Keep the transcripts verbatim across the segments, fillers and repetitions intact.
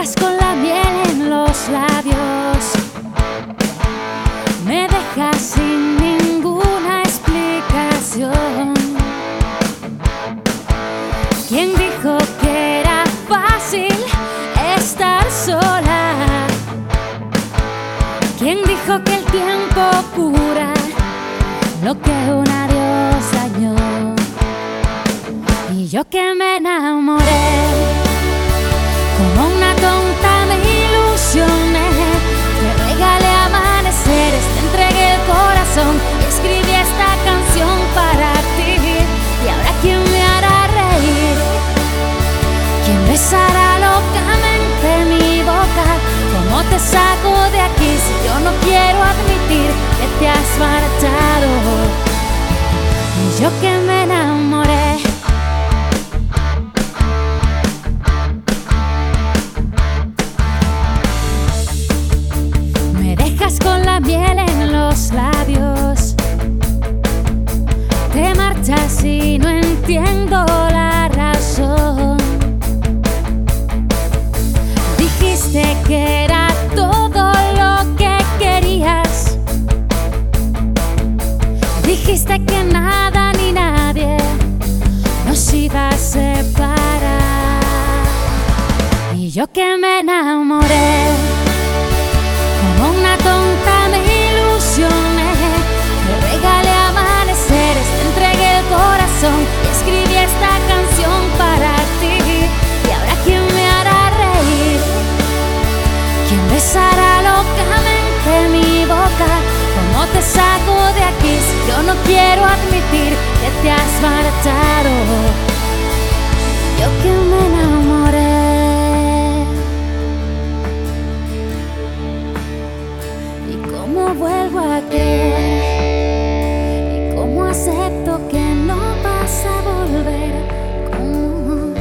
dejas con la miel en los labios, me dejas sin ninguna explicación. ¿Quién dijo que era fácil estar sola? ¿Quién dijo que el tiempo cura lo que un adiós dañó? Y yo que me enamoré, como una tonta me ilusioné, te regalé amaneceres, te entregué el corazón y escribí esta canción para ti. Y ahora ¿quién me hará reír? ¿Quién besará locamente mi boca? ¿Cómo te saco de aquí si yo no quiero admitir que te has marchado? Y yo que me enamoré. Me dejas con la miel en los labios, te marchas y no entiendo la razón. Dijiste que era todo lo que querías, dijiste que nada ni nadie nos iba a separar. Y yo que me enamoré, como una tonta me ilusioné, te regalé amaneceres, te entregué el corazón y escribí esta canción para ti. Y ahora ¿quién me hará reír? ¿Quién besará locamente mi boca? ¿Cómo te saco de aquí si yo no quiero admitir que te has marchado? Yo que me enamoré. ¿Y cómo vuelvo a creer? ¿Y cómo acepto que no vas a volver? ¿Cómo,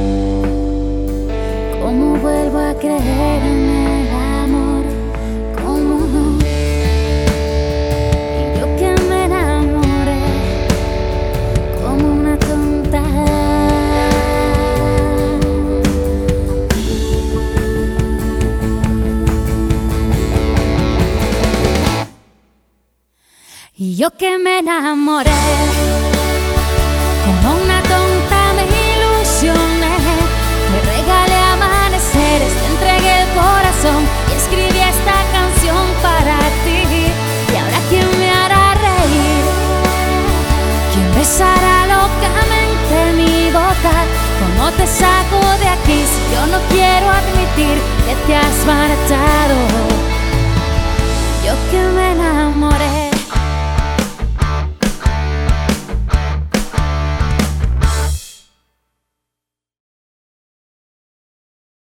cómo vuelvo a creer en el amor? ¿Cómo? Y yo que me enamoré, como una tonta. Y yo que me enamoré, como una tonta me ilusioné, te regalé amaneceres, te entregué el corazón y escribí esta canción para ti. Y ahora ¿quién me hará reír? ¿Quién besará locamente mi boca? ¿Cómo te saco de aquí si yo no quiero admitir que te has marchado?